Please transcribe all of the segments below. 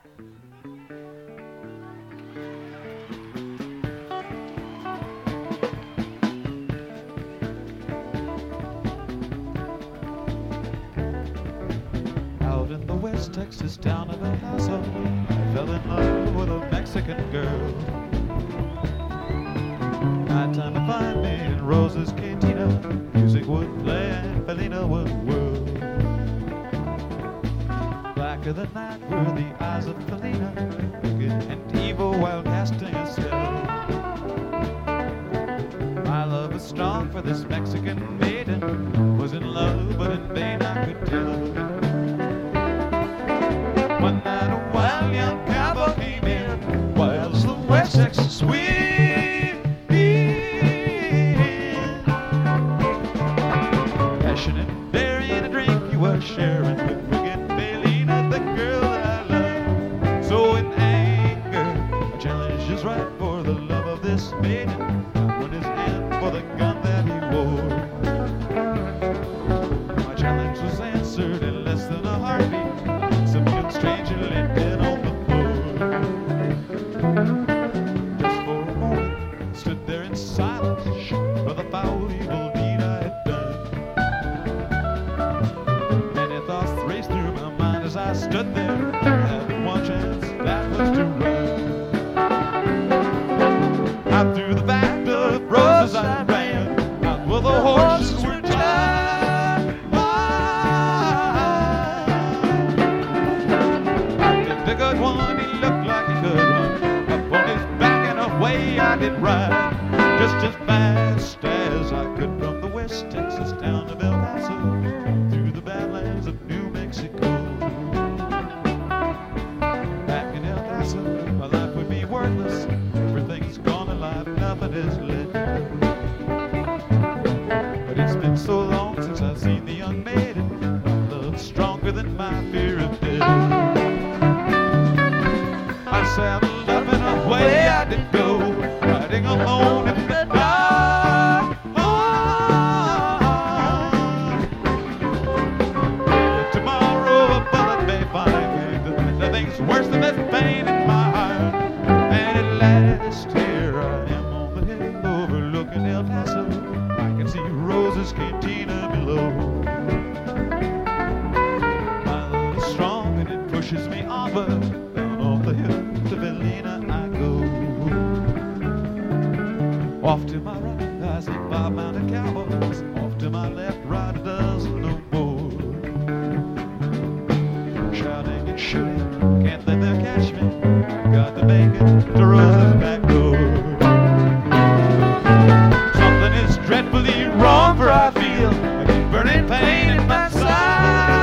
Out in the West Texas town of El Paso, I fell in love with a Mexican girl. Nighttime to find me in Rosa's Cantina, music would play and Felina would whirl. Black of the night were the eyes of Felina, wicked and evil while casting a spell. My love was strong for this Mexican maiden, was in love but in vain I could tell. One night a wild young cowboy came in, wild as the West Texas wind. Passionate, burying a drink he was sharing with wicked Felina, the girl that I love. So in anger, I challenged his right for the love of this maiden. I won his hand for the gun that he wore. My challenge was answered in less than a heartbeat. Some young stranger laid dead on the floor. Just for a moment, stood there in silence, shocked by the foul evil deed I had done. Many thoughts raced through my mind as I stood there, having one chance, that was to run. Out through the back of Rosa's I ran, out where the horses were tied. The good one, he looked like he could run, up on his back and away I did ride, just as fast as I could from the West Texas town of El Paso, through the badlands of New Mexico. Back in El Paso, my life would be worthless, everything's gone alive, nothing is lit. But it's been so long since I've seen the young maiden, my love stronger than my fear of death. I saddled up and away I did go, riding alone in the dark. Tomorrow a bullet may find me, but nothing's worse than this pain in my heart. And at last here I am on the hill overlooking El Paso. I can see Rosa's Cantina below. My love is strong and it pushes me onward. Off the hill to Felina I go. Off to my right I see 5 mounted cowboys, off to my left, right a dozen no more. Shouting and shooting, can't let them catch me, I got to make it to Rosa's back door. Something is dreadfully wrong, for I feel a burning pain in my side.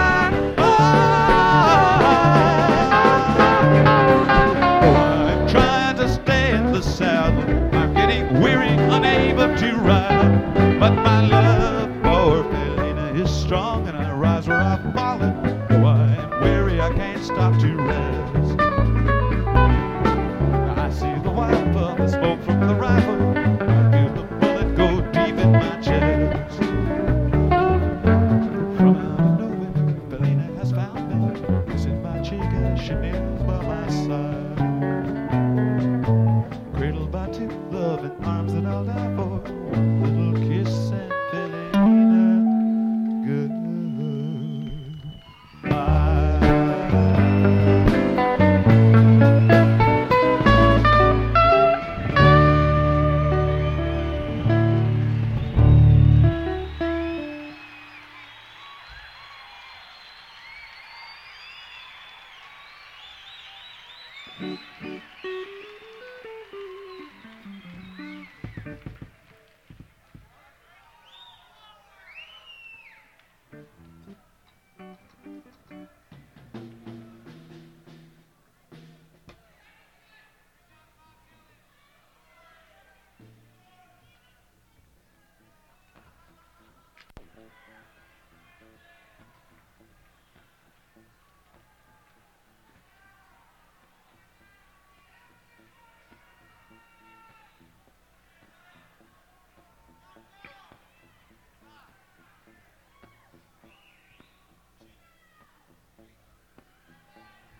I'm getting weary, unable to ride, but my love for Felina is strong, and I rise where I've fallen. Though I am weary, I can't stop to rest. I see the white puff of smoke from the rifle, I feel the bullet go deep in my chest. From out of nowhere, Felina has found me, kissing my cheek as she kneels by my side. Cradled by 2 loving arms that I'll die for, one little kiss and Felina goodbye.